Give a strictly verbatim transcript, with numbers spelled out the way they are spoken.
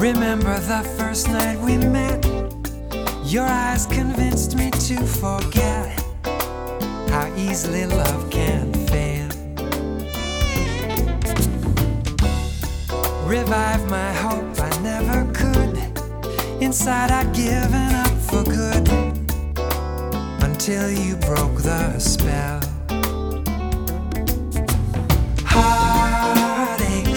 Remember the first night we met. Your eyes convinced me to forget how easily love can fail. Revive my hope, I never could. Inside I'd given up for good, until you broke the spell.